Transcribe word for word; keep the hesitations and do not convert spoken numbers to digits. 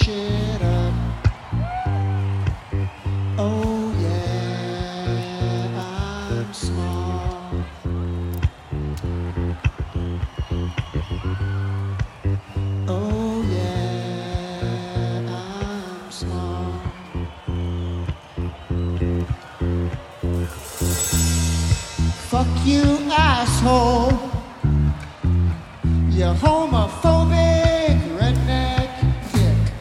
shit up. Oh yeah, I'm smart. Oh yeah, I'm smart. Fuck you, asshole. You're homophobic.